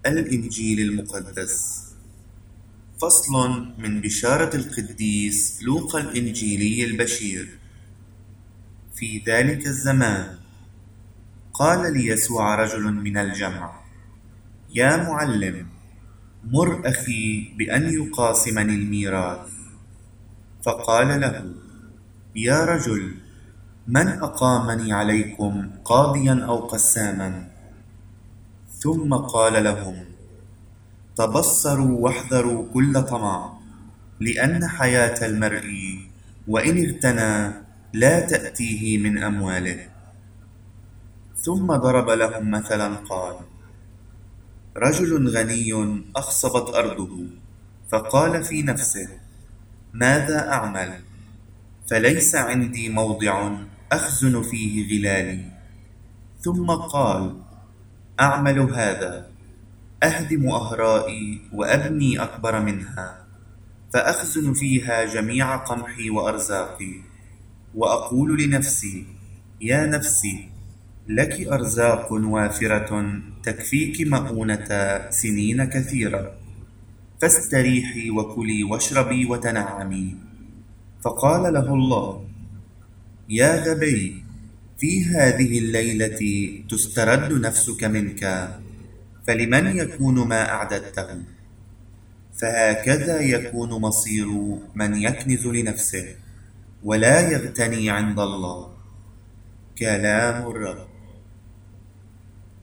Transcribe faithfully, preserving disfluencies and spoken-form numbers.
الإنجيل المقدس. فصل من بشارة القديس لوقا الإنجيلي البشير. في ذلك الزمان قال ليسوع رجل من الجمع: يا معلم، مر أخي بأن يقاسمني الميراث. فقال له: يا رجل، من أقامني عليكم قاضيا أو قساما؟ ثم قال لهم: تبصروا واحذروا كل طمع، لأن حياة المرء وإن اغتنى لا تأتيه من أمواله. ثم ضرب لهم مثلا قال: رجل غني أخصبت أرضه، فقال في نفسه: ماذا أعمل؟ فليس عندي موضع أخزن فيه غلالي. ثم قال: أعمل هذا، أهدم أهرائي وأبني أكبر منها، فأخزن فيها جميع قمحي وأرزاقي، وأقول لنفسي: يا نفسي، لك أرزاق وافرة تكفيك مؤونة سنين كثيرة، فاستريحي وكلي واشربي وتنعمي. فقال له الله: يا غبي، في هذه الليلة تسترد نفسك منك، فلمن يكون ما أعددته؟ فهكذا يكون مصير من يكنز لنفسه ولا يغتني عند الله. كلام الرب.